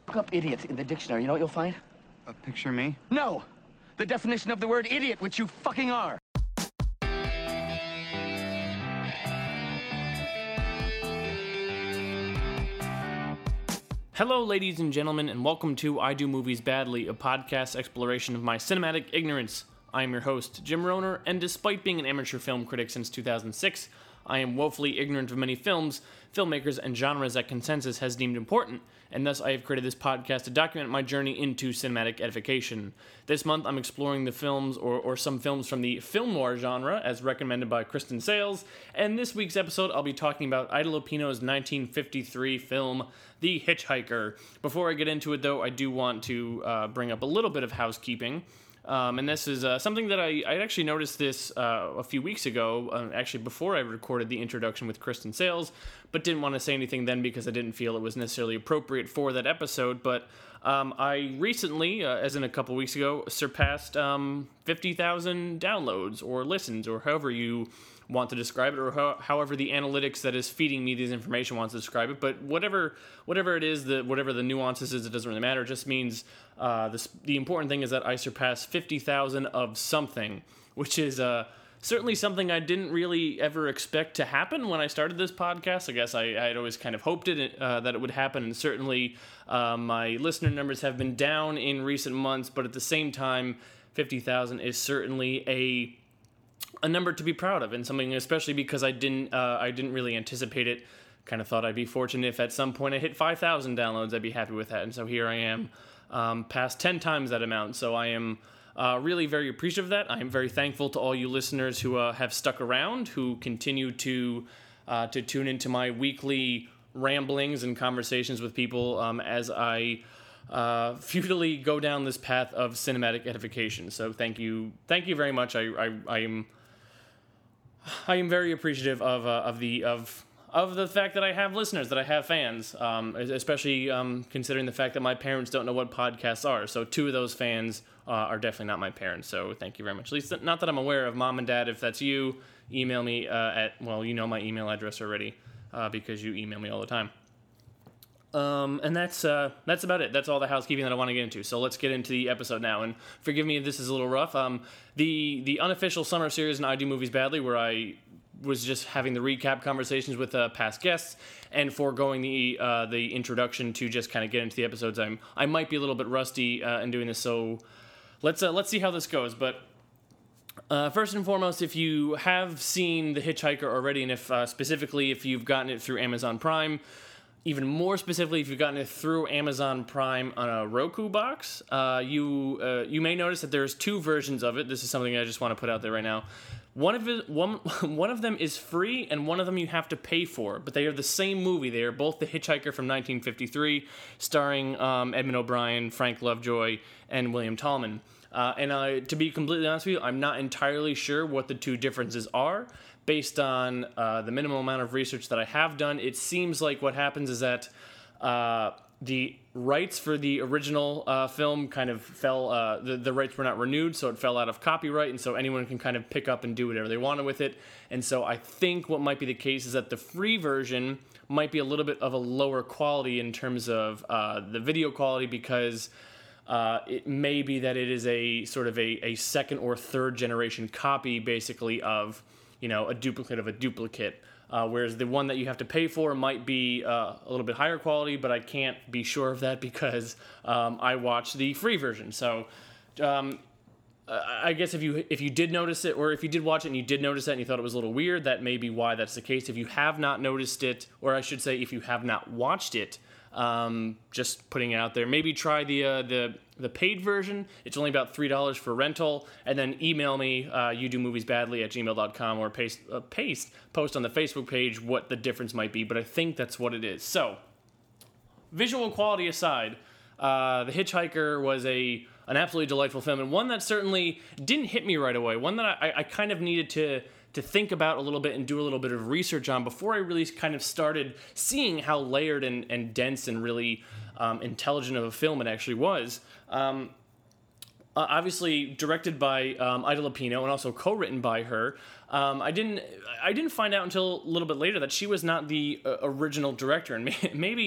Look up idiot in the dictionary. You know what you'll find? Picture me? No! The definition of the word idiot, which you fucking are. Hello, ladies and gentlemen, and welcome to I Do Movies Badly, a podcast exploration of my cinematic ignorance. I am your host, Jim Rohner, and despite being an amateur film critic since 2006, I am woefully ignorant of many films, filmmakers, and genres that consensus has deemed important, and thus I have created this podcast to document my journey into cinematic edification. This month, I'm exploring the films, or some films from the film noir genre, as recommended by Kristen Sales, and this week's episode, I'll be talking about Ida Lupino's 1953 film, The Hitchhiker. Before I get into it, though, I do want to bring up a little bit of housekeeping. And this is something that I actually noticed this a few weeks ago, actually before I recorded the introduction with Kristen Sales, but didn't want to say anything then because I didn't feel it was necessarily appropriate for that episode. But I recently, as in a couple weeks ago, surpassed 50,000 downloads or listens, or however you want to describe it, or however the analytics that is feeding me this information wants to describe it. But whatever it is, whatever the nuances is, it doesn't really matter. It just means the important thing is that I surpassed 50,000 of something, which is certainly something I didn't really ever expect to happen when I started this podcast. I guess I had always kind of hoped that it would happen, and certainly my listener numbers have been down in recent months, but at the same time, 50,000 is certainly a number to be proud of, and something especially because I didn't really anticipate it. Kind of thought I'd be fortunate if at some point I hit 5,000 downloads, I'd be happy with that, and so here I am, past 10 times that amount, so I am really very appreciative of that. I am very thankful to all you listeners who have stuck around, who continue to tune into my weekly ramblings and conversations with people as I futilely go down this path of cinematic edification. So thank you very much. I am very appreciative of the fact that I have listeners, that I have fans, especially considering the fact that my parents don't know what podcasts are. So two of those fans are definitely not my parents. So thank you very much. At least not that I'm aware of. Mom and Dad, if that's you, email me you know my email address already because you email me all the time. And that's about it. That's all the housekeeping that I want to get into. So let's get into the episode now. And forgive me if this is a little rough. The unofficial summer series in I Do Movies Badly, where I was just having the recap conversations with past guests and foregoing the introduction to just kind of get into the episodes. I might be a little bit rusty in doing this. So let's see how this goes. But first and foremost, if you have seen The Hitchhiker already, and if specifically if you've gotten it through Amazon Prime. Even more specifically, if you've gotten it through Amazon Prime on a Roku box, you may notice that there's two versions of it. This is something I just want to put out there right now. One of them is free, and one of them you have to pay for. But they are the same movie. They are both The Hitchhiker from 1953, starring Edmund O'Brien, Frank Lovejoy, and William Tallman. And to be completely honest with you, I'm not entirely sure what the two differences are. Based on the minimum amount of research that I have done, it seems like what happens is that the rights for the original film kind of fell, the rights were not renewed, so it fell out of copyright, and so anyone can kind of pick up and do whatever they wanted with it. And so I think what might be the case is that the free version might be a little bit of a lower quality in terms of the video quality, because it may be that it is a sort of a second or third generation copy, basically, of a duplicate of a duplicate, whereas the one that you have to pay for might be a little bit higher quality, but I can't be sure of that because I watched the free version. So I guess if you did notice it, or if you did watch it and you did notice that and you thought it was a little weird, that may be why that's the case. If you have not noticed it, or I should say if you have not watched it, just putting it out there, maybe try the paid version. It's only about $3 for rental, and then email me, youdomoviesbadly@gmail.com, or post on the Facebook page what the difference might be, but I think that's what it is. So, visual quality aside, The Hitchhiker was an absolutely delightful film, and one that certainly didn't hit me right away, one that I kind of needed to think about a little bit and do a little bit of research on before I really kind of started seeing how layered and dense and really intelligent of a film it actually was. Obviously directed by Ida Lupino and also co-written by her. I didn't find out until a little bit later that she was not the original director, and maybe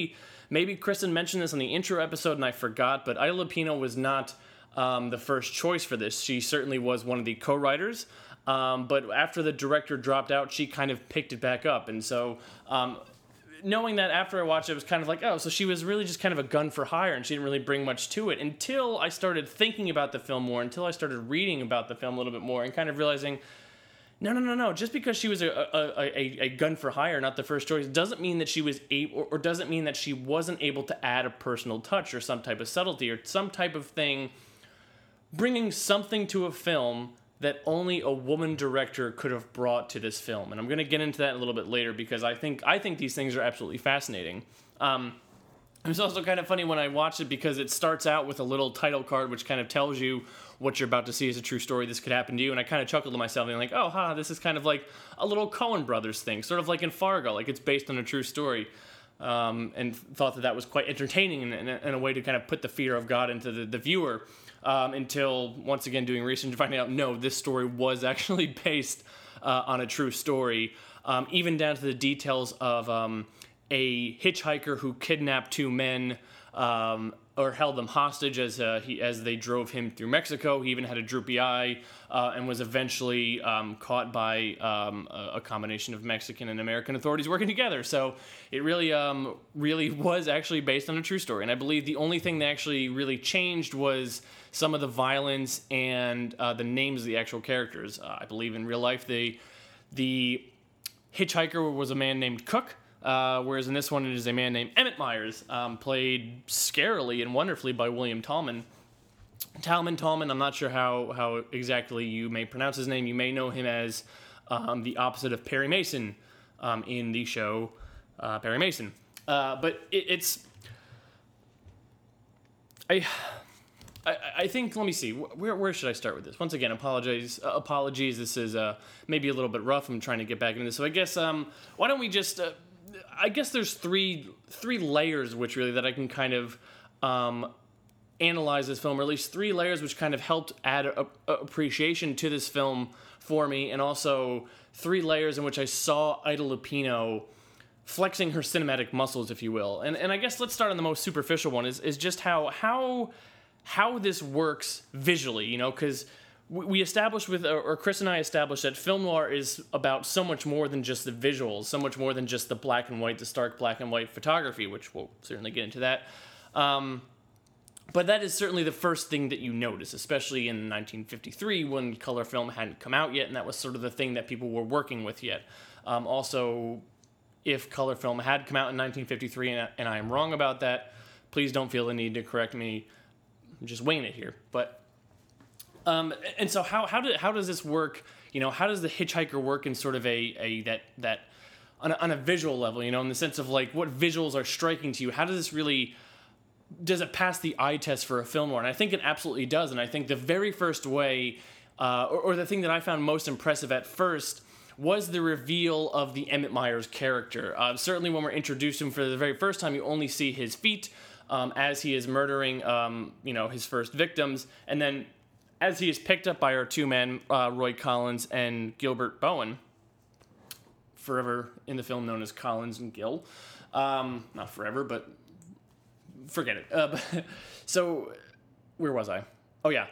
maybe Kristen mentioned this on the intro episode and I forgot, but Ida Lupino was not the first choice for this. She certainly was one of the co-writers, but after the director dropped out, she kind of picked it back up. And so knowing that after I watched it, it was kind of like, oh, so she was really just kind of a gun for hire, and she didn't really bring much to it until I started thinking about the film more, until I started reading about the film a little bit more, and kind of realizing, no. Just because she was a gun for hire, not the first choice, doesn't mean that she was able, or doesn't mean that she wasn't able to add a personal touch or some type of subtlety or some type of thing, bringing something to a film that only a woman director could have brought to this film. And I'm going to get into that a little bit later because I think these things are absolutely fascinating. It's also kind of funny when I watch it because it starts out with a little title card which kind of tells you what you're about to see is a true story. This could happen to you. And I kind of chuckled to myself and like, oh, this is kind of like a little Coen Brothers thing, sort of like in Fargo, like it's based on a true story. And thought that was quite entertaining and a way to kind of put the fear of God into the viewer. Until, once again, doing research and finding out, no, this story was actually based on a true story, even down to the details of a hitchhiker who kidnapped two men or held them hostage as they drove him through Mexico. He even had a droopy eye and was eventually caught by a combination of Mexican and American authorities working together. So it really was actually based on a true story. And I believe the only thing that actually really changed was some of the violence and the names of the actual characters. I believe in real life the hitchhiker was a man named Cook, whereas in this one it is a man named Emmett Myers, played scarily and wonderfully by William Tallman. Tallman, I'm not sure how exactly you may pronounce his name. You may know him as the opposite of Perry Mason in the show Perry Mason. But it's... I think, let me see, where should I start with this? Once again, apologies. This is maybe a little bit rough. I'm trying to get back into this. So I guess, why don't we just, I guess there's three layers which really that I can kind of analyze this film, or at least three layers which kind of helped add appreciation to this film for me, and also three layers in which I saw Ida Lupino flexing her cinematic muscles, if you will. And I guess let's start on the most superficial one, is just how this works visually, you know, because we established or Chris and I established that film noir is about so much more than just the visuals, so much more than just the black and white, the stark black and white photography, which we'll certainly get into that. But that is certainly the first thing that you notice, especially in 1953 when color film hadn't come out yet, and that was sort of the thing that people were working with yet. Also, if color film had come out in 1953 and I am wrong about that, please don't feel the need to correct me. I'm just winging it here, but and so how does this work? You know, how does the hitchhiker work in sort of that on a visual level? You know, in the sense of like what visuals are striking to you. How does it pass the eye test for a film noir? And I think it absolutely does. And I think the very first way, or the thing that I found most impressive at first, was the reveal of the Emmett Myers character. Certainly, when we're introduced to him for the very first time, you only see his feet. As he is murdering, his first victims, and then as he is picked up by our two men, Roy Collins and Gilbert Bowen, forever in the film known as Collins and Gill, not forever, but forget it. So, where was I? Oh yeah,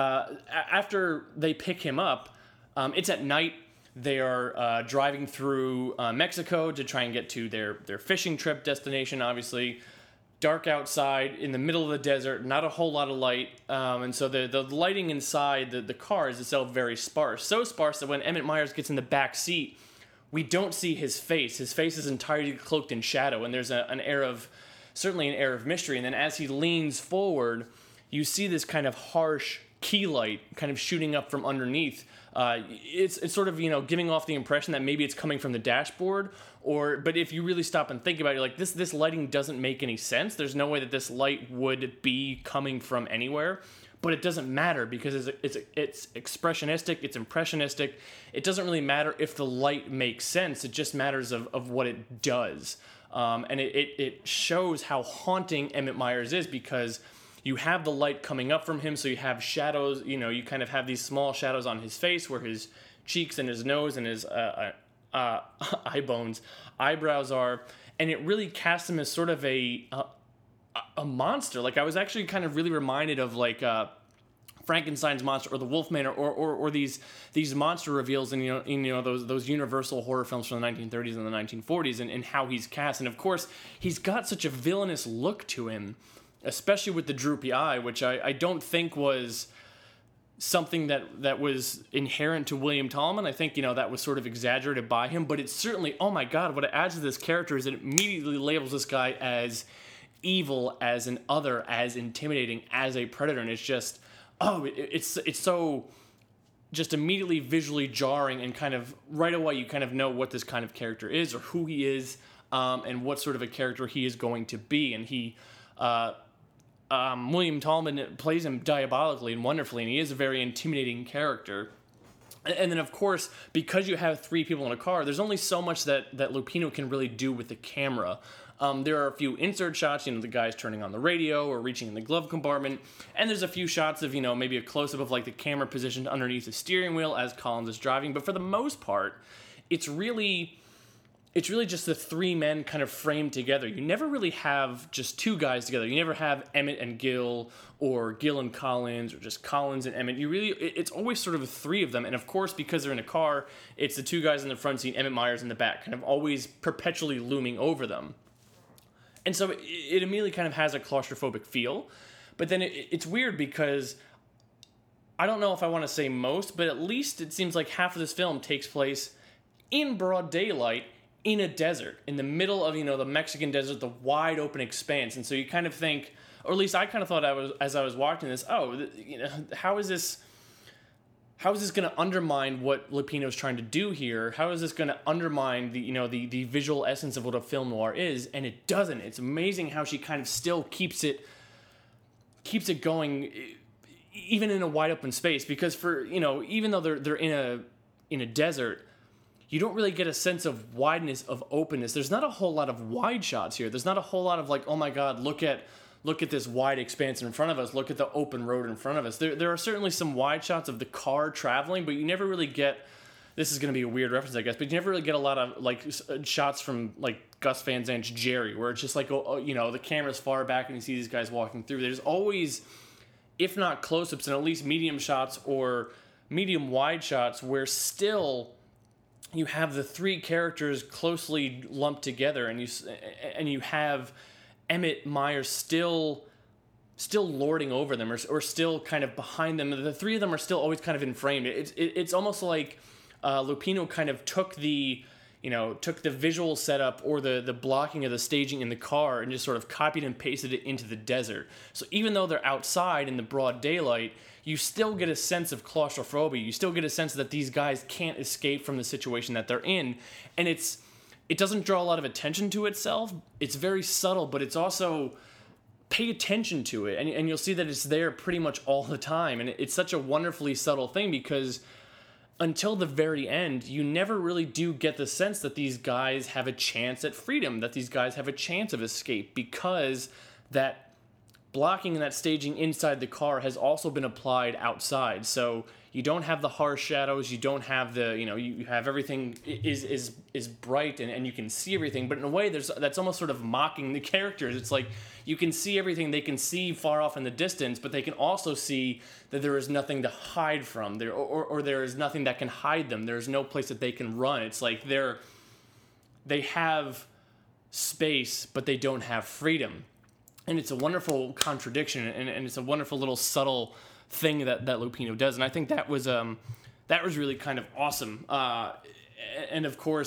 after they pick him up, it's at night. They are driving through Mexico to try and get to their fishing trip destination, obviously. Dark outside, in the middle of the desert, not a whole lot of light, and so the lighting inside the car is itself very sparse. So sparse that when Emmett Myers gets in the back seat, we don't see his face. His face is entirely cloaked in shadow, and there's an air of mystery. And then as he leans forward, you see this kind of harsh key light kind of shooting up from underneath. It's sort of, giving off the impression that maybe it's coming from the dashboard, but if you really stop and think about it, you're like, this lighting doesn't make any sense. There's no way that this light would be coming from anywhere, but it doesn't matter because it's expressionistic, it's impressionistic. It doesn't really matter if the light makes sense. It just matters of what it does. And it shows how haunting Emmett Myers is because you have the light coming up from him, so you have shadows, you kind of have these small shadows on his face where his cheeks and his nose and his eye bones, eyebrows are, and it really casts him as sort of a monster. Like, I was actually kind of really reminded of like Frankenstein's monster or the Wolfman or these monster reveals in those Universal horror films from the 1930s and the 1940s, and how he's cast. And of course, he's got such a villainous look to him, especially with the droopy eye, which I don't think was something that was inherent to William Tallman. I think, that was sort of exaggerated by him, but it's certainly, oh my God, what it adds to this character is it immediately labels this guy as evil, as an other, as intimidating, as a predator, and it's just, it's so just immediately visually jarring, and kind of right away you kind of know what this kind of character is, or who he is, and what sort of a character he is going to be. And William Tallman plays him diabolically and wonderfully, and he is a very intimidating character. And then, of course, because you have three people in a car, there's only so much that Lupino can really do with the camera. There are a few insert shots, the guy's turning on the radio or reaching in the glove compartment, and there's a few shots of, maybe a close-up of like the camera positioned underneath the steering wheel as Collins is driving. But for the most part, it's really just the three men kind of framed together. You never really have just two guys together. You never have Emmett and Gil, or Gil and Collins, or just Collins and Emmett. It's always sort of the three of them. And of course, because they're in a car, it's the two guys in the front seat, Emmett Myers in the back, kind of always perpetually looming over them. And so it immediately kind of has a claustrophobic feel. But then it's weird because I don't know if I want to say most, but at least it seems like half of this film takes place in broad daylight, in a desert, in the middle of, the Mexican desert, the wide open expanse. And so you kind of think, or at least I kind of thought as I was watching this, how is this going to undermine what Lupino's trying to do here? How is this going to undermine the visual essence of what a film noir is? And it doesn't. It's amazing how she kind of still keeps it going, even in a wide open space. Because even though they're in a desert, you don't really get a sense of wideness, of openness. There's not a whole lot of wide shots here. There's not a whole lot of like, oh my God, look at this wide expanse in front of us. Look at the open road in front of us. There are certainly some wide shots of the car traveling, but you never really get, this is going to be a weird reference, I guess, but you never really get a lot of like shots from like Gus Van Sant's Jerry, where it's just like, the camera's far back and you see these guys walking through. There's always, if not close-ups, and at least medium shots or medium wide shots where still you have the three characters closely lumped together, and you have Emmett Myers still lording over them, or still kind of behind them. The three of them are still always kind of in frame. It's almost like Lupino kind of took the visual setup or the blocking of the staging in the car and just sort of copied and pasted it into the desert. So even though they're outside in the broad daylight, you still get a sense of claustrophobia. You still get a sense that these guys can't escape from the situation that they're in. And it doesn't draw a lot of attention to itself. It's very subtle, but it's also, pay attention to it. And you'll see that it's there pretty much all the time. And it's such a wonderfully subtle thing, because until the very end, you never really do get the sense that these guys have a chance at freedom, that these guys have a chance of escape, because that blocking and that staging inside the car has also been applied outside. So you don't have the harsh shadows, you don't have you have everything is bright and you can see everything, but in a way that's almost sort of mocking the characters. It's like you can see everything they can see far off in the distance, but they can also see that there is nothing to hide from there, or there is nothing that can hide them. There's no place that they can run. It's like they have space, but they don't have freedom. And it's a wonderful contradiction, and it's a wonderful little subtle thing that Lupino does. And I think that was really kind of awesome. And of course,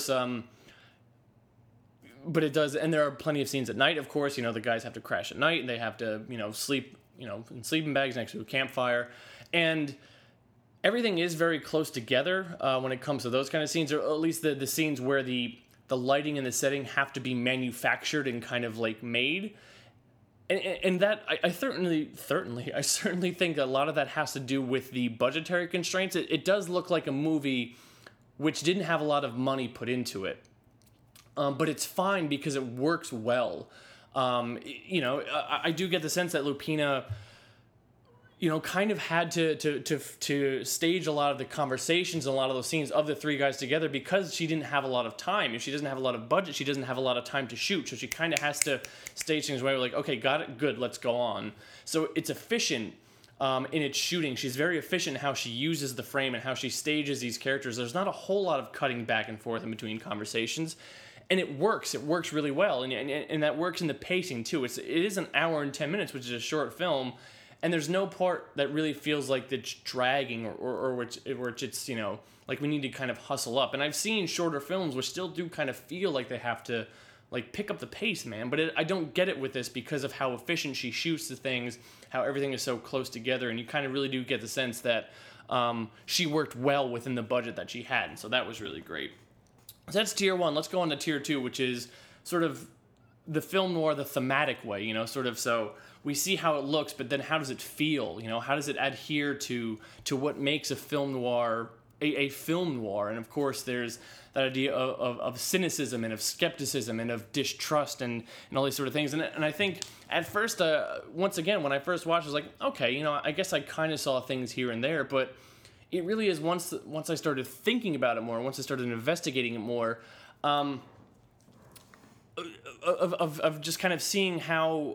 but it does, and there are plenty of scenes at night, of course. The guys have to crash at night, and they have to, sleep, in sleeping bags next to a campfire. And everything is very close together when it comes to those kind of scenes, or at least the scenes where the lighting and the setting have to be manufactured and kind of like made. And that I certainly think a lot of that has to do with the budgetary constraints. It does look like a movie which didn't have a lot of money put into it, but it's fine because it works well. I do get the sense that Lupina kind of had to stage a lot of the conversations and a lot of those scenes of the three guys together because she didn't have a lot of time. If she doesn't have a lot of budget, she doesn't have a lot of time to shoot. So she kind of has to stage things where like, okay, got it, good, let's go on. So it's efficient in its shooting. She's very efficient in how she uses the frame and how she stages these characters. There's not a whole lot of cutting back and forth in between conversations. And it works. It works really well. And that works in the pacing, too. It is an hour and 10 minutes, which is a short film. And there's no part that really feels like it's dragging or which it's, like we need to kind of hustle up. And I've seen shorter films which still do kind of feel like they have to, like, pick up the pace, man. But I don't get it with this because of how efficient she shoots the things, how everything is so close together. And you kind of really do get the sense that she worked well within the budget that she had. And so that was really great. So that's tier 1. Let's go on to tier 2, which is sort of the film noir the thematic way, sort of so we see how it looks, but then how does it feel? How does it adhere to what makes a film noir a film noir? And of course, there's that idea of cynicism and of skepticism and of distrust and all these sort of things. And I think at first, once again, when I first watched, I was like, okay, I guess I kind of saw things here and there, but it really is once I started thinking about it more, once I started investigating it more, of just kind of seeing how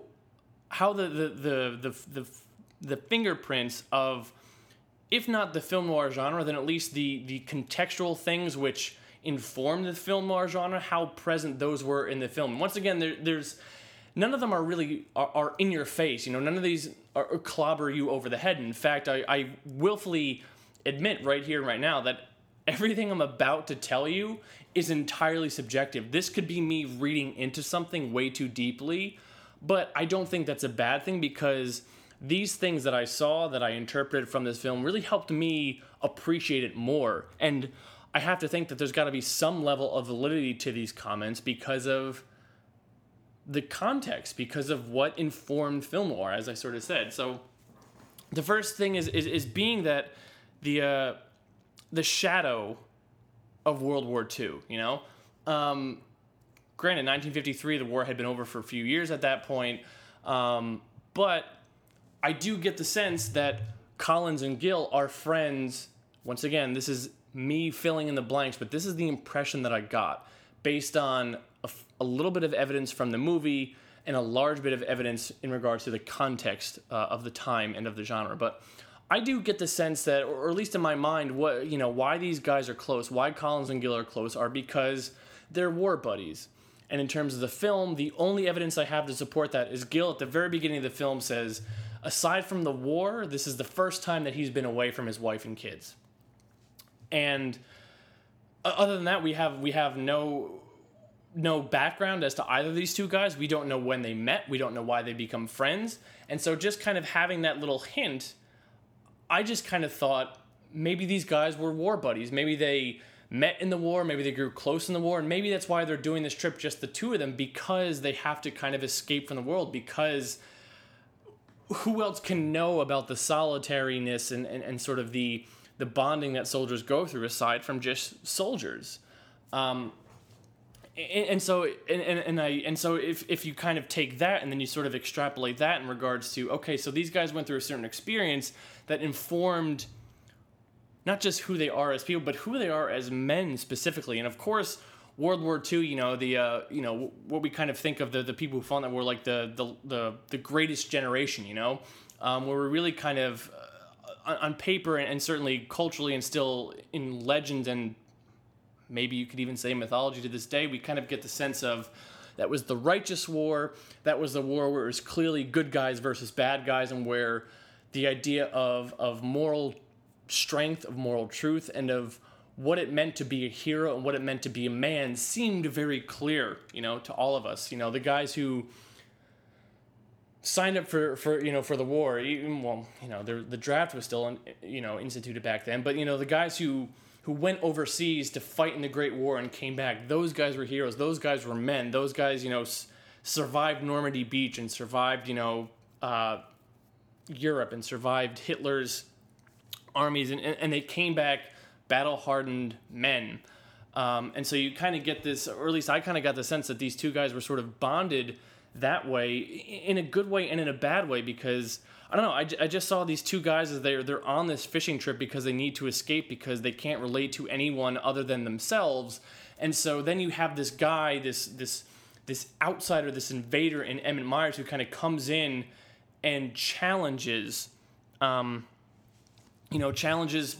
the fingerprints of, if not the film noir genre, then at least the contextual things which inform the film noir genre, how present those were in the film. And once again, there's none of them are really are in your face. None of these are clobber you over the head. In fact, I willfully admit right here, right now, that everything I'm about to tell you is entirely subjective. This could be me reading into something way too deeply, but I don't think that's a bad thing because these things that I saw, that I interpreted from this film, really helped me appreciate it more. And I have to think that there's got to be some level of validity to these comments because of the context, because of what informed film noir, as I sort of said. So the first thing is being that the shadow of World War II, Granted, 1953, the war had been over for a few years at that point, but I do get the sense that Collins and Gill are friends. Once again, this is me filling in the blanks, but this is the impression that I got based on a little bit of evidence from the movie and a large bit of evidence in regards to the context of the time and of the genre. But I do get the sense that, or at least in my mind, why these guys are close, why Collins and Gill are close, are because they're war buddies. And in terms of the film, the only evidence I have to support that is Gill at the very beginning of the film says, aside from the war, this is the first time that he's been away from his wife and kids. And other than that, we have no background as to either of these two guys. We don't know when they met. We don't know why they become friends. And so just kind of having that little hint, I just kind of thought maybe these guys were war buddies. Maybe they met in the war, maybe they grew close in the war, and maybe that's why they're doing this trip, just the two of them, because they have to kind of escape from the world, because who else can know about the solitariness and sort of the bonding that soldiers go through aside from just soldiers? And so if you kind of take that and then you sort of extrapolate that in regards to, okay, so these guys went through a certain experience that informed not just who they are as people, but who they are as men specifically. And of course, World War II, what we kind of think of the people who fought in that war, like the greatest generation, where we're really kind of on paper and certainly culturally and still in legends and maybe you could even say mythology to this day, we kind of get the sense of that was the righteous war. That was the war where it was clearly good guys versus bad guys, and where the idea of moral strength, of moral truth, and of what it meant to be a hero and what it meant to be a man seemed very clear, to all of us. The guys who signed up for the war, the draft was still instituted back then, but the guys who went overseas to fight in the Great War and came back, those guys were heroes. Those guys were men. Those guys, survived Normandy Beach and survived, Europe and survived Hitler's armies, and they came back battle-hardened men. And so you kind of get this, or at least I kind of got the sense that these two guys were sort of bonded that way, in a good way and in a bad way, because I don't know. I just saw these two guys as they're on this fishing trip because they need to escape because they can't relate to anyone other than themselves, and so then you have this guy, this outsider, this invader in Emmett Myers who kind of comes in and challenges, challenges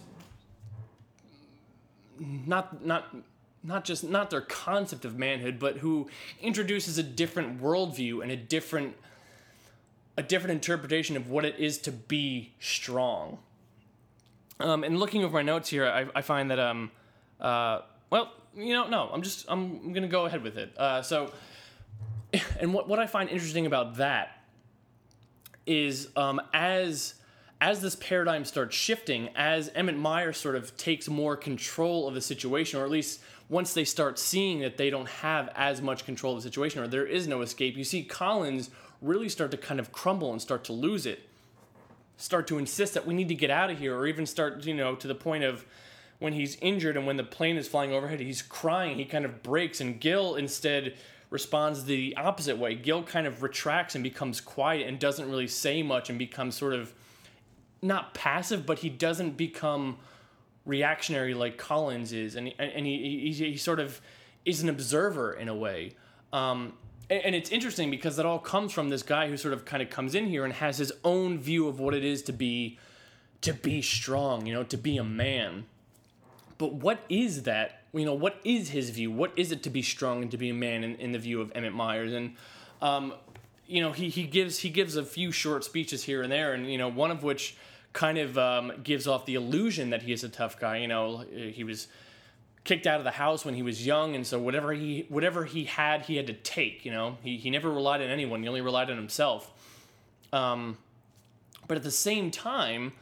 not their concept of manhood, but who introduces a different worldview and a different interpretation of what it is to be strong. And looking over my notes here, I find that I'm gonna go ahead with it. And what I find interesting about that is as this paradigm starts shifting, as Emmett Myers sort of takes more control of the situation, or at least once they start seeing that they don't have as much control of the situation, or there is no escape, you see Collins really start to kind of crumble and start to lose it, start to insist that we need to get out of here, or even start, to the point of when he's injured and when the plane is flying overhead, he's crying, he kind of breaks, and Gil instead responds the opposite way. Gil kind of retracts and becomes quiet and doesn't really say much and becomes sort of not passive, but he doesn't become reactionary like Collins is, and he sort of is an observer in a way. And it's interesting because that all comes from this guy who sort of kind of comes in here and has his own view of what it is to be strong, to be a man. But what is that? What is his view? What is it to be strong and to be a man in the view of Emmett Myers? And he gives a few short speeches here and there, and one of which kind of gives off the illusion that he is a tough guy. He was kicked out of the house when he was young, and so whatever he had to take. He never relied on anyone. He only relied on himself. But at the same time,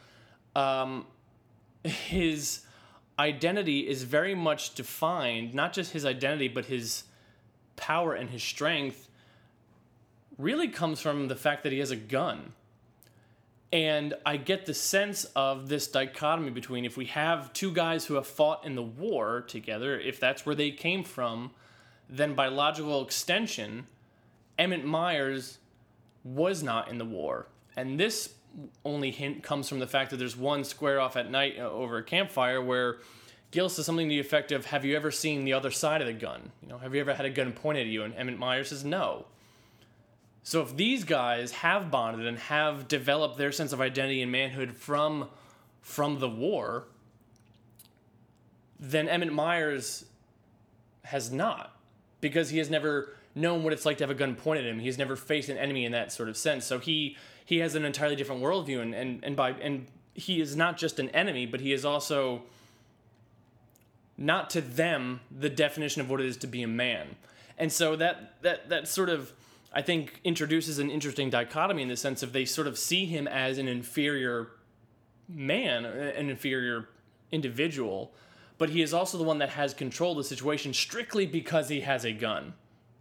his identity is very much defined, not just his identity, but his power and his strength really comes from the fact that he has a gun. And I get the sense of this dichotomy between, if we have two guys who have fought in the war together, if that's where they came from, then by logical extension, Emmett Myers was not in the war. And this only hint comes from the fact that there's one square off at night over a campfire where Gil says something to the effect of, have you ever seen the other side of the gun? Have you ever had a gun pointed at you? And Emmett Myers says no. So if these guys have bonded and have developed their sense of identity and manhood from the war, then Emmett Myers has not, because he has never known what it's like to have a gun pointed at him. He's never faced an enemy in that sort of sense. So he has an entirely different worldview, and he is not just an enemy, but he is also not to them the definition of what it is to be a man. And so that sort of, I think, introduces an interesting dichotomy in the sense of they sort of see him as an inferior man, an inferior individual, but he is also the one that has control of the situation strictly because he has a gun.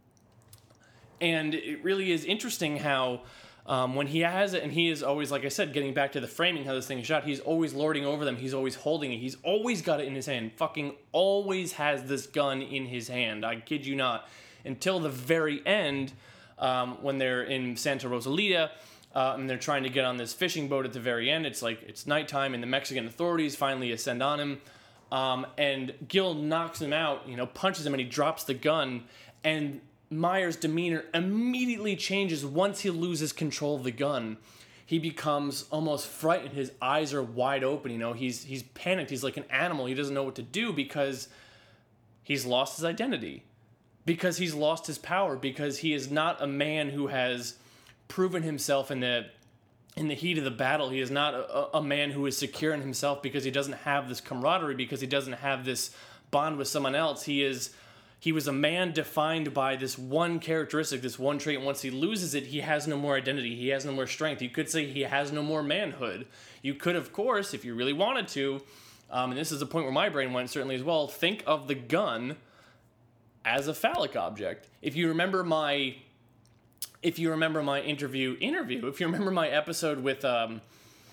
And it really is interesting how when he has it, and he is always, like I said, getting back to the framing, how this thing is shot, he's always lording over them, he's always holding it, he's always got it in his hand, fucking always has this gun in his hand, I kid you not, until the very end, when they're in Santa Rosalita, and they're trying to get on this fishing boat at the very end. It's nighttime, and the Mexican authorities finally ascend on him, and Gil knocks him out, punches him, and he drops the gun, and Myers' demeanor immediately changes once he loses control of the gun. He becomes almost frightened. His eyes are wide open. He's panicked. He's like an animal. He doesn't know what to do because he's lost his identity, because he's lost his power, because he is not a man who has proven himself in the heat of the battle. He is not a man who is secure in himself because he doesn't have this camaraderie, because he doesn't have this bond with someone else. He was a man defined by this one characteristic, this one trait, and once he loses it, he has no more identity, he has no more strength. You could say he has no more manhood. You could, of course, if you really wanted to, and this is the point where my brain went certainly as well, think of the gun as a phallic object. If you remember my interview, if you remember my episode with the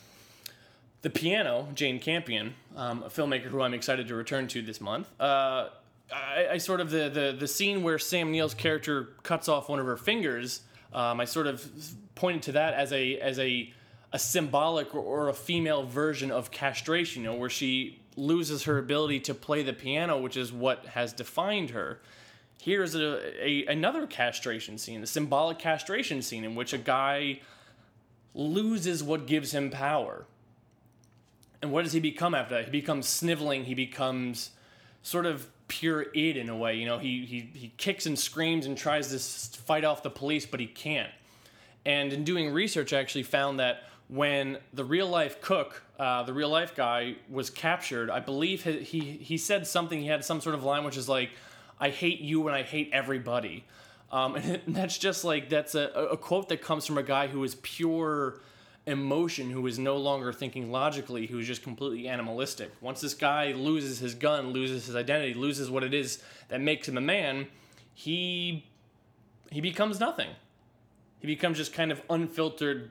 piano, Jane Campion, a filmmaker who I'm excited to return to this month, I sort of, the scene where Sam Neill's character cuts off one of her fingers, I sort of pointed to that as a symbolic or a female version of castration, where she loses her ability to play the piano, which is what has defined her. Here's another castration scene, a symbolic castration scene in which a guy loses what gives him power. And what does he become after that? He becomes sniveling. He becomes sort of pure id in a way. He kicks and screams and tries to fight off the police, but he can't. And in doing research, I actually found that when the real-life cook, the real-life guy, was captured, I believe he said something, he had some sort of line which is like, "I hate you and I hate everybody." And that's just like, that's a quote that comes from a guy who is pure emotion, who is no longer thinking logically, who is just completely animalistic. Once this guy loses his gun, loses his identity, loses what it is that makes him a man, he becomes nothing. He becomes just kind of unfiltered,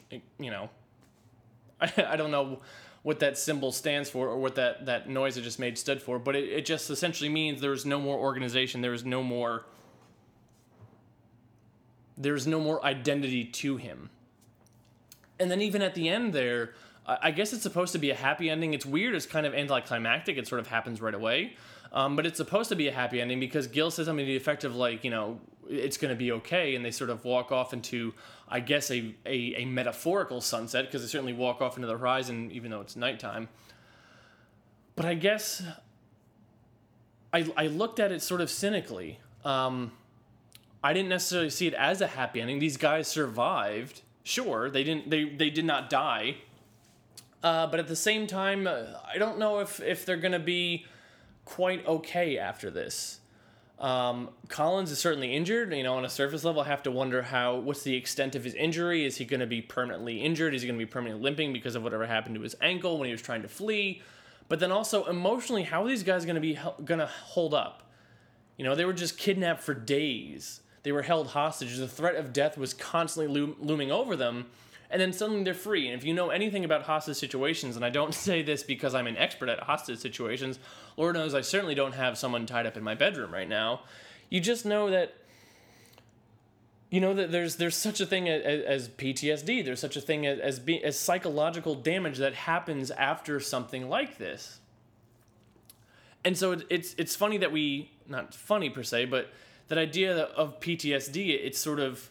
I don't know what that symbol stands for or what that noise I just made stood for, but it just essentially means there's no more organization, there's no more identity to him. And then even at the end there, I guess it's supposed to be a happy ending. It's weird, it's kind of anticlimactic, it sort of happens right away. But it's supposed to be a happy ending because Gil says something to the effect of like, it's going to be okay, and they sort of walk off into, I guess, a metaphorical sunset, because they certainly walk off into the horizon even though it's nighttime. But I guess I looked at it sort of cynically. I didn't necessarily see it as a happy ending. These guys survived. Sure, they did not die. But at the same time, I don't know if they're going to be quite okay after this. Collins is certainly injured. On a surface level, I have to wonder what's the extent of his injury. Is he going to be permanently injured? Is he going to be permanently limping because of whatever happened to his ankle when he was trying to flee? But then also emotionally, how are these guys going to hold up? They were just kidnapped for days. They were held hostage. The threat of death was constantly looming over them. And then suddenly they're free. And if you know anything about hostage situations, and I don't say this because I'm an expert at hostage situations, Lord knows I certainly don't have someone tied up in my bedroom right now, you just know that, that there's such a thing as PTSD. There's such a thing as psychological damage that happens after something like this. And so it's funny that not funny per se, but that idea of PTSD, it's sort of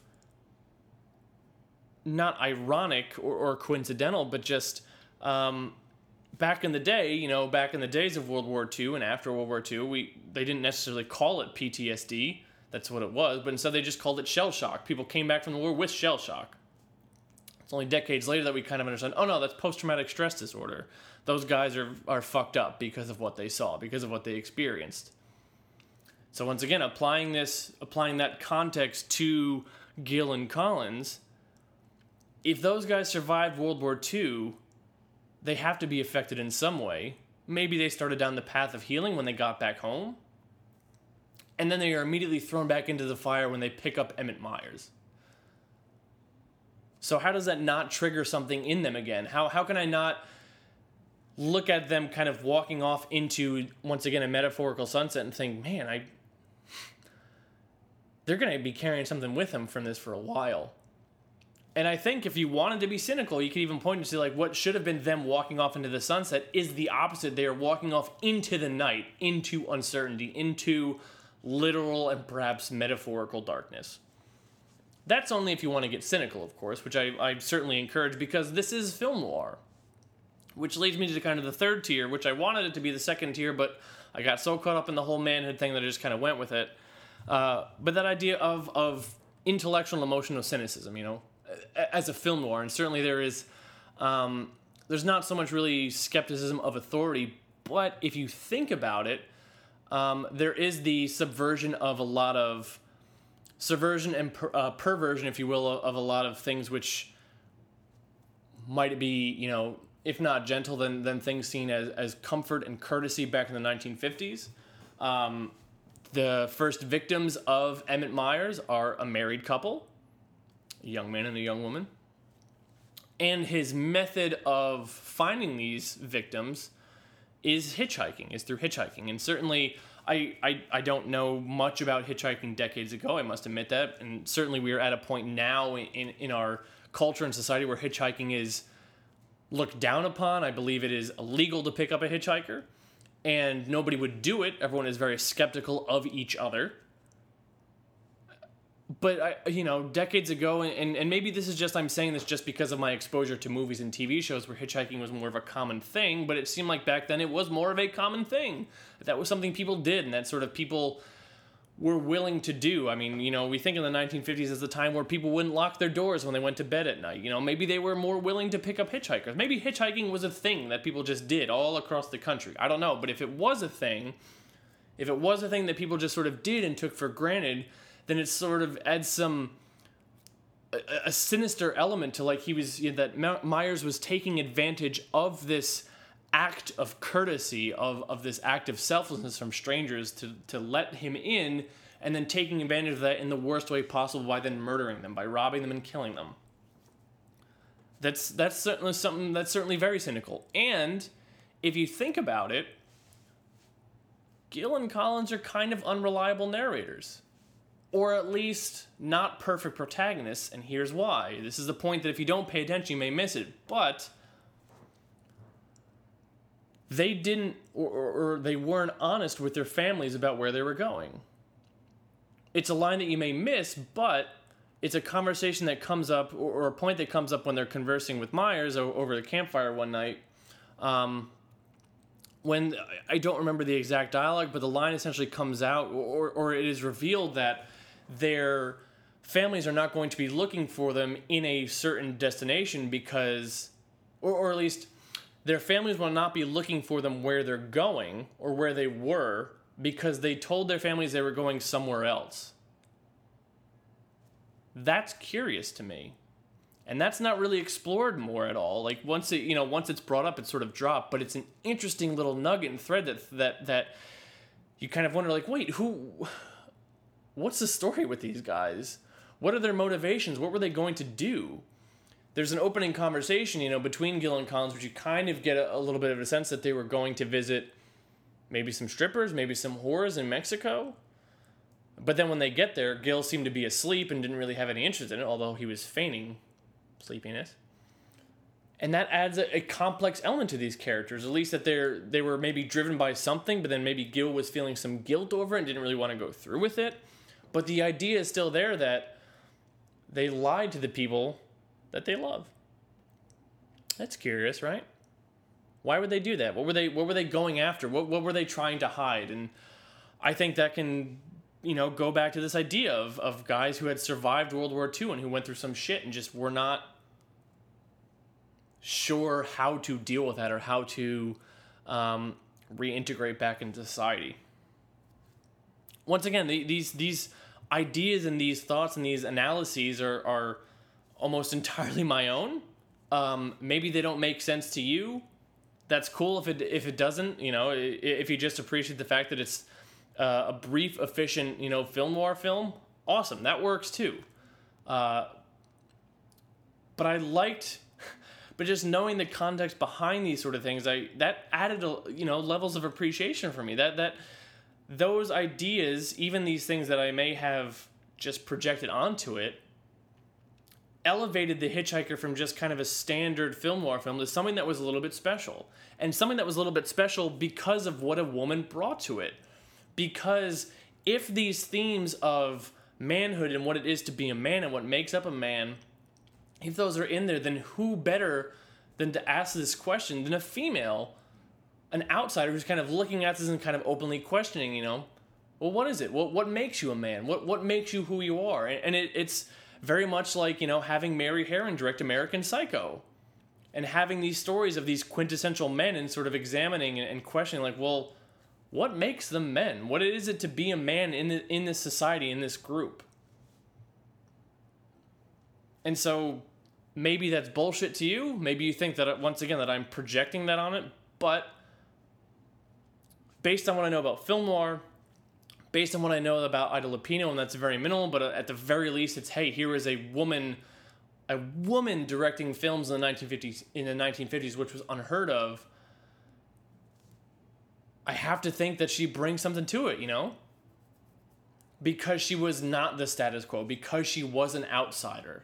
not ironic or coincidental, but just back in the day, back in the days of World War II and after World War II, they didn't necessarily call it PTSD. That's what it was, but instead they just called it shell shock. People came back from the war with shell shock. It's only decades later that we kind of understand, oh no, that's post-traumatic stress disorder. Those guys are fucked up because of what they saw, because of what they experienced. So once again, applying that context to Gil and Collins, if those guys survived World War II, they have to be affected in some way. Maybe they started down the path of healing when they got back home, and then they are immediately thrown back into the fire when they pick up Emmett Myers. So how does that not trigger something in them again? How can I not look at them kind of walking off into, once again, a metaphorical sunset and think, man, they're going to be carrying something with them from this for a while. And I think if you wanted to be cynical, you could even point to like what should have been them walking off into the sunset is the opposite. They are walking off into the night, into uncertainty, into literal and perhaps metaphorical darkness. That's only if you want to get cynical, of course, which I certainly encourage, because this is film noir. Which leads me to kind of the third tier, which I wanted it to be the second tier, but I got so caught up in the whole manhood thing that I just kind of went with it. But that idea of intellectual and emotional cynicism, as a film noir, and certainly there's not so much really skepticism of authority, but if you think about it, there is the subversion of a lot of subversion and perversion, if you will, of a lot of things which might be, if not gentle, then things seen as comfort and courtesy back in the 1950s. The first victims of Emmett Myers are a married couple, a young man and a young woman. And his method of finding these victims is through hitchhiking. And certainly, I don't know much about hitchhiking decades ago, I must admit that. And certainly we are at a point now in our culture and society where hitchhiking is looked down upon. I believe it is illegal to pick up a hitchhiker, and nobody would do it. Everyone is very skeptical of each other. But, decades ago, and maybe this is just, I'm saying this just because of my exposure to movies and TV shows where hitchhiking was more of a common thing, but it seemed like back then it was more of a common thing. That was something people did, and that sort of people were willing to do. I mean, we think in the 1950s as the time where people wouldn't lock their doors when they went to bed at night. Maybe they were more willing to pick up hitchhikers. Maybe hitchhiking was a thing that people just did all across the country. I don't know, but if it was a thing that people just sort of did and took for granted, then it sort of adds a sinister element to that Myers was taking advantage of this act of courtesy, of this act of selflessness from strangers to let him in, and then taking advantage of that in the worst way possible by then murdering them, by robbing them and killing them. That's certainly something that's certainly very cynical. And if you think about it, Gil and Collins are kind of unreliable narrators. Or at least not perfect protagonists, and here's why. This is the point that if you don't pay attention, you may miss it. But they didn't, or they weren't honest with their families about where they were going. It's a line that you may miss, but it's a conversation that comes up, or a point that comes up when they're conversing with Myers over the campfire one night. When, I don't remember the exact dialogue, but the line essentially comes out, or it is revealed that their families are not going to be looking for them in a certain destination because, or at least their families will not be looking for them where they're going or where they were because they told their families they were going somewhere else. That's curious to me. And that's not really explored more at all. Like once it's brought up, it's sort of dropped, but it's an interesting little nugget and thread that you kind of wonder, like, wait, what's the story with these guys? What are their motivations? What were they going to do? There's an opening conversation, between Gil and Collins, which you kind of get a little bit of a sense that they were going to visit maybe some strippers, maybe some whores in Mexico. But then when they get there, Gil seemed to be asleep and didn't really have any interest in it, although he was feigning sleepiness. And that adds a complex element to these characters, at least that they were maybe driven by something, but then maybe Gil was feeling some guilt over it and didn't really want to go through with it. But the idea is still there that they lied to the people that they love. That's curious, right? Why would they do that? What were they going after? What were they trying to hide? And I think that can, go back to this idea of guys who had survived World War II and who went through some shit and just were not sure how to deal with that or how to reintegrate back into society. Once again, these ideas and these thoughts and these analyses are almost entirely my own. Maybe they don't make sense to you. That's cool if it doesn't. If you just appreciate the fact that it's a brief, efficient, film noir film, awesome. That works too. But just knowing the context behind these sort of things, that added levels of appreciation for me. That those ideas, even these things that I may have just projected onto it, elevated The Hitchhiker from just kind of a standard film noir film to something that was a little bit special. And something that was a little bit special because of what a woman brought to it. Because if these themes of manhood and what it is to be a man and what makes up a man, if those are in there, then who better than to ask this question than a female, an outsider who's kind of looking at this and kind of openly questioning, well, what is it? What makes you a man? What makes you who you are? And it's very much like, having Mary Herron direct American Psycho and having these stories of these quintessential men and sort of examining and questioning, like, well, what makes them men? What is it to be a man in this society, in this group? And so maybe that's bullshit to you. Maybe you think that, once again, that I'm projecting that on it. But based on what I know about film noir, based on what I know about Ida Lupino, and that's very minimal, but at the very least, it's, hey, here is a woman directing films in the 1950s, which was unheard of. I have to think that she brings something to it, because she was not the status quo, because she was an outsider.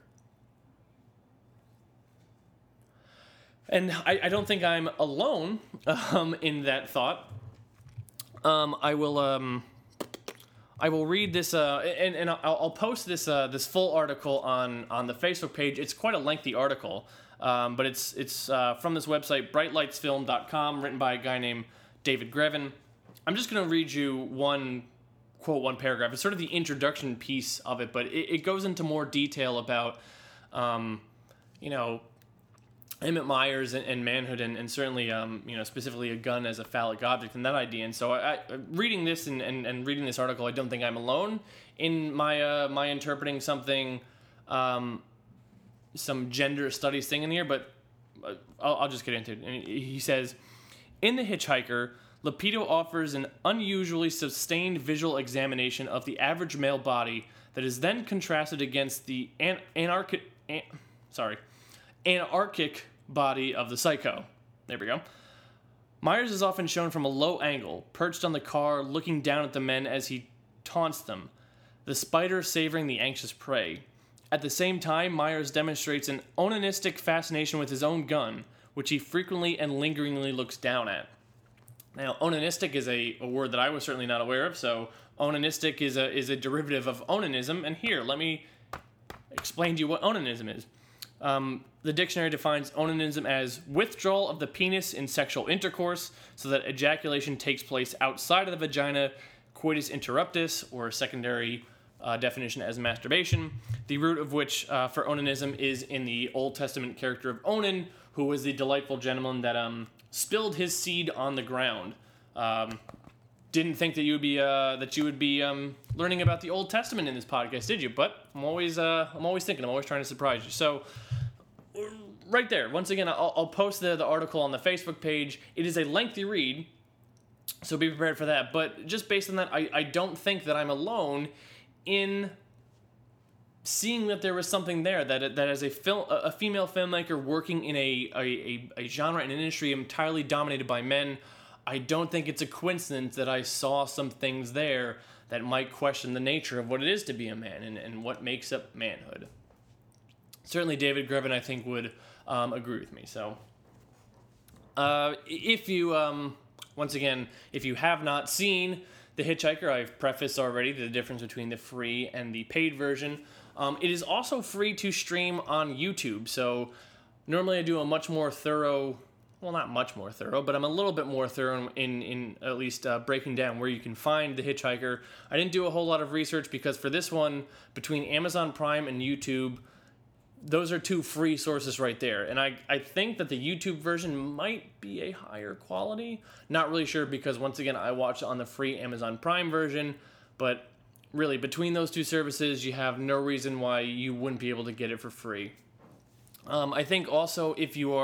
And I don't think I'm alone in that thought. I will read this, and I'll post this this full article on the Facebook page. It's quite a lengthy article, but it's from this website, brightlightsfilm.com, written by a guy named David Grevin. I'm just going to read you one paragraph. It's sort of the introduction piece of it, but it goes into more detail about, Emmett Myers and manhood, and certainly, specifically a gun as a phallic object and that idea. And so, reading this and reading this article, I don't think I'm alone in my interpreting something, some gender studies thing in here. But I'll just get into it. And he says, in The Hitchhiker, Lupito offers an unusually sustained visual examination of the average male body that is then contrasted against the anarchic body of the psycho. There we go. Myers is often shown from a low angle, perched on the car, looking down at the men as he taunts them, the spider savoring the anxious prey. At the same time, Myers demonstrates an onanistic fascination with his own gun, which he frequently and lingeringly looks down at. Now, onanistic is a word that I was certainly not aware of, so onanistic is a derivative of onanism, and here, let me explain to you what onanism is. The dictionary defines onanism as withdrawal of the penis in sexual intercourse so that ejaculation takes place outside of the vagina, coitus interruptus, or secondary definition as masturbation, the root of which for onanism is in the Old Testament character of Onan, who was the delightful gentleman that spilled his seed on the ground. Didn't think that you would be learning about the Old Testament in this podcast, did you? But I'm always thinking. I'm always trying to surprise you. So, right there. Once again, I'll post the article on the Facebook page. It is a lengthy read, so be prepared for that. But just based on that, I don't think that I'm alone in seeing that there was something there, that as a female filmmaker working in a genre and an industry entirely dominated by men, I don't think it's a coincidence that I saw some things there that might question the nature of what it is to be a man and what makes up manhood. Certainly David Grevin, I think, would agree with me. So if you, once again, if you have not seen The Hitchhiker, I've prefaced already the difference between the free and the paid version. It is also free to stream on YouTube. So normally I do a much more thorough, well, not much more thorough, but I'm a little bit more thorough in at least breaking down where you can find The Hitchhiker. I didn't do a whole lot of research because for this one, between Amazon Prime and YouTube, those are two free sources right there. And I think that the YouTube version might be a higher quality. Not really sure because, once again, I watched on the free Amazon Prime version. But really, between those two services, you have no reason why you wouldn't be able to get it for free. I think also if you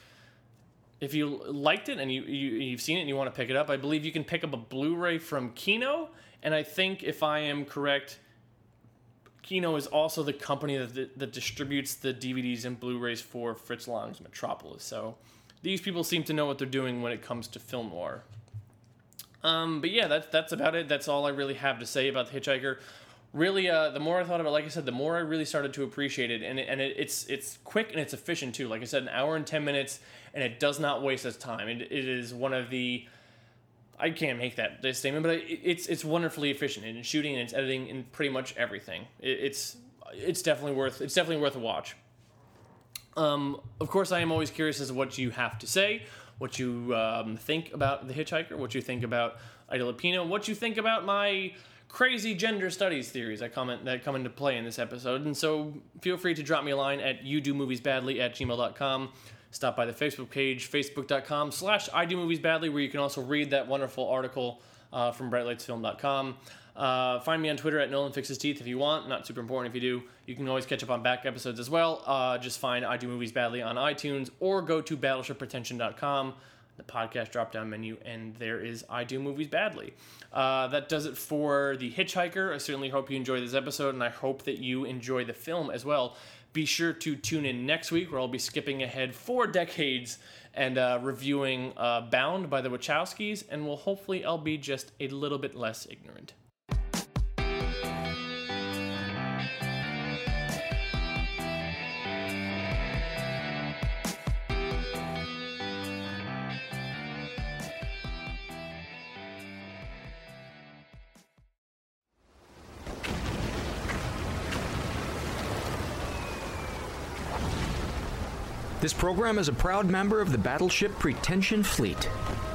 liked it and you've seen it and you want to pick it up, I believe you can pick up a Blu-ray from Kino. And I think, if I am correct, Kino is also the company that distributes the DVDs and Blu-rays for Fritz Lang's Metropolis. So these people seem to know what they're doing when it comes to film noir. But yeah, that's about it. That's all I really have to say about The Hitchhiker. Really, the more I thought about it, like I said, the more I really started to appreciate it. And it's quick and it's efficient too. Like I said, 1 hour and 10 minutes, and it does not waste its time. It is one of the... I can't make that statement, but it's wonderfully efficient in shooting and its editing and pretty much everything. It's definitely worth a watch. Of course, I am always curious as to what you have to say, what you think about The Hitchhiker, what you think about Ida Lupino, what you think about my crazy gender studies theories that come into play in this episode. And so feel free to drop me a line at youdomoviesbadly@gmail.com. Stop by the Facebook page, facebook.com/IDoMoviesBadly, where you can also read that wonderful article from brightlightsfilm.com. Find me on Twitter at NolanFixesTeeth if you want. Not super important if you do. You can always catch up on back episodes as well. Just find I Do Movies Badly on iTunes or go to battleshippretension.com, the podcast drop-down menu, and there is I Do Movies Badly. That does it for The Hitchhiker. I certainly hope you enjoyed this episode, and I hope that you enjoy the film as well. Be sure to tune in next week, where I'll be skipping ahead 4 decades and reviewing Bound by the Wachowskis, and hopefully I'll be just a little bit less ignorant. This program is a proud member of the Battleship Pretension Fleet.